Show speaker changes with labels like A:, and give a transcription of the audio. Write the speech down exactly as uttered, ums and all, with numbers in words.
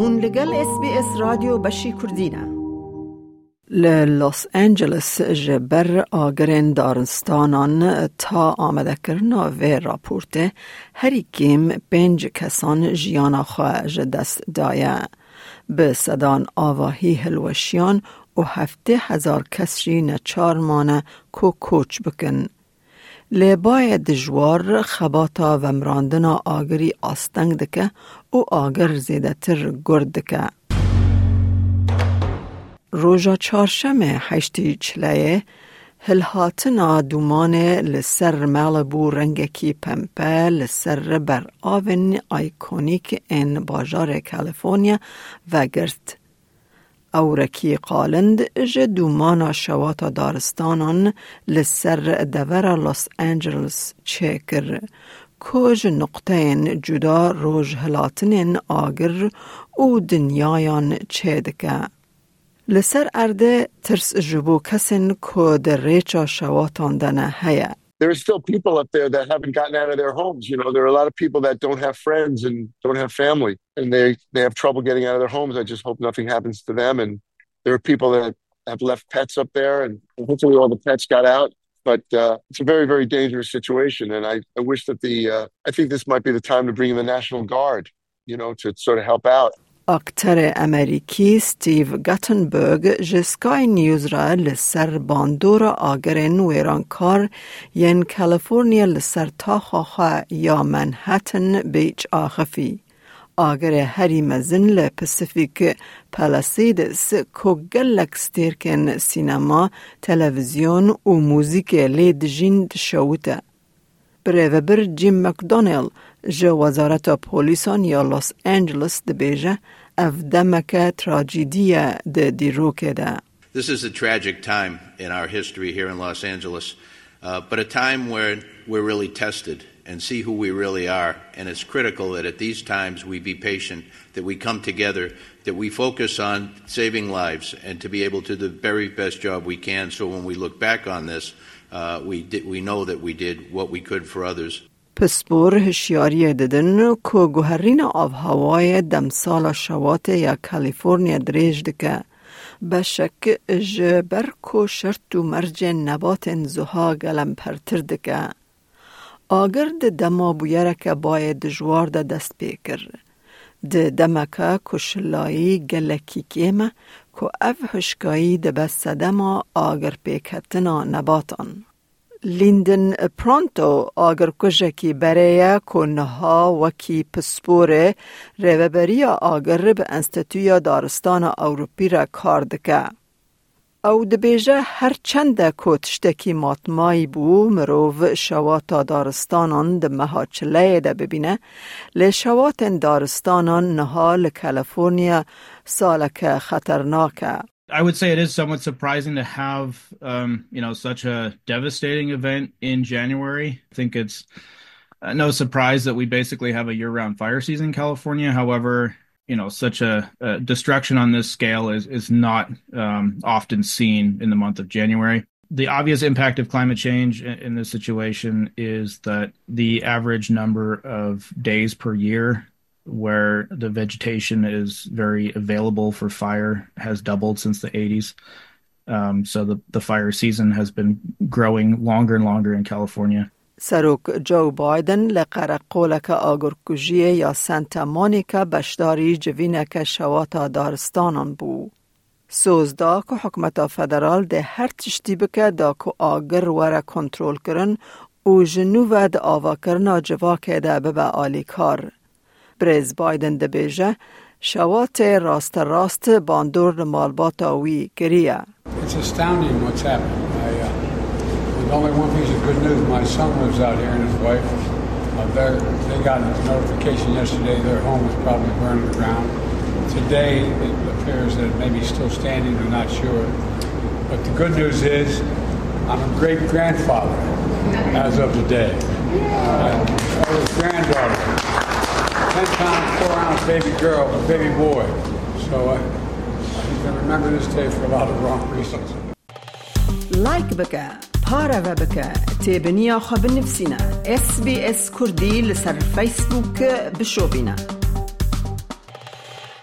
A: هون لگل اس بی اس رادیو بشی کردینه. لوس آنجلس جبر آگرین دارستانان تا آمده کرنا و راپورته هری کم پنج کسان جیانا خواه دست دایه. به صدان آواهی هلوشیان و هفته هزار کسی نچار مانه کو کوچ بکن. لبای دجوار خباتا و مراندنا آگری آستنگ دکه و آگر زیده تر گرد دکه. روژا چارشم هشتی چلیه هلهاتنا دومانه لسر مالبو رنگکی پمپه لسر بر آون آیکونیک این باجار کالیفورنیا و گرد. اورکی قالند اج دومانا شواتا دارستانان لسر دور لوس آنجلس چکر کج نقطهین جدا روژ هلاتنین آگر و دنیایان چیدکه. لسر ارده ترس جبو کسین که در ریچا شواتان دنه هیا.
B: There are still people up there that haven't gotten out of their homes. You know, there are a lot of people that don't have friends and don't have family, and they, they have trouble getting out of their homes. I just hope nothing happens to them. And there are people that have left pets up there, and hopefully all the pets got out. But uh, it's a very, very dangerous situation. And I, I wish that the, uh, I think this might be the time to bring in the National Guard, you know, to sort of help out.
A: اکتر امریکی ستیو گاتنبرگ جسکای نیوز را لسر باندور آگرین ویرانکار ین کالیفورنیا لسر تا خواهی یا منهتن بیچ آخفی. آگر هری مزن لپسیفیک پالاسیدس که گلک ستیرکن سینما، تلویزیون و موزیک لید جیند شوته. بره بر جیم مکدونل جو وزارت پولیسان یا لوس آنجلس دبیجه اف دمک تراجیدیه ده دیروکه ده.
C: This is a tragic time in our history here in Los Angeles, uh, but a time where we're really tested and see who we really are. And it's critical that at these times we be patient, that we come together, that we focus on saving lives and to be able to do the very best job we can. So when we look back on this, uh, we did, we know that we did what we could for others.
A: پسپور هشیاری دادن که گوهرین آب هوای دمسال شوات یا کالیفورنیا دریج دکه. بشک جبر کو شرط و مرج نبات زها گلم پرتر دکه. آگر ده دما بویرک باید جوار ده دست بیکر. ده دمکه کشلایی گلکی کیمه که اف هشکایی ده بس دما آگر بیکتنا نباتان. لیندن پرانتو آگر کجکی برای کنها وکی پسپوره روبری آگر به انستیتویا دارستان اوروپی را کار دکه. او دبیجه هر چند کتشتکی ماتمایی بو مروو شوات دارستانان ده مهاچله ده ببینه لی شوات دارستانان نهال کالیفورنیا سالک خطرناکه.
D: I would say it is somewhat surprising to have, um, you know, such a devastating event in January. I think it's uh, no surprise that we basically have a year-round fire season in California. However, you know, such a, a destruction on this scale is is not um, often seen in the month of January. The obvious impact of climate change in, in this situation is that the average number of days per year where the vegetation is very available for fire has doubled since the eighties. Um, so the, the fire season has been growing longer and longer in California.
A: سروک جو بایدن لقرقولک آگرکوژی یا سانتا مونیکا بشداری جوینک شواتا دارستانان بو. سوزدا که حکمت فدرال ده هر تشتی بکه دا که آگر وره کنترول کرن و جنوب ده آوا کرنا جواکه ده ببه آلی کار. بریز بایدن ده بیجه شوات راست راست باندور مالبات آوی گریه.
E: It's astounding what's happened. I, uh, there's only one piece of good news. My son lives out here and his wife. Uh, they got a notification yesterday their home was probably burned to the ground. Today it appears that it may be still standing, we're not sure. But the good news is I'm a great-grandfather as of today. Uh, I was granddaughter. ten pound, four ounce baby girl, a baby boy. So I, I can remember this day for a lot of wrong reasons.
A: Like بکه، پاره و بکه، تیبنیا خواب نفسینا. اس بی اس کردی لسر فیسبوک بشو بینا.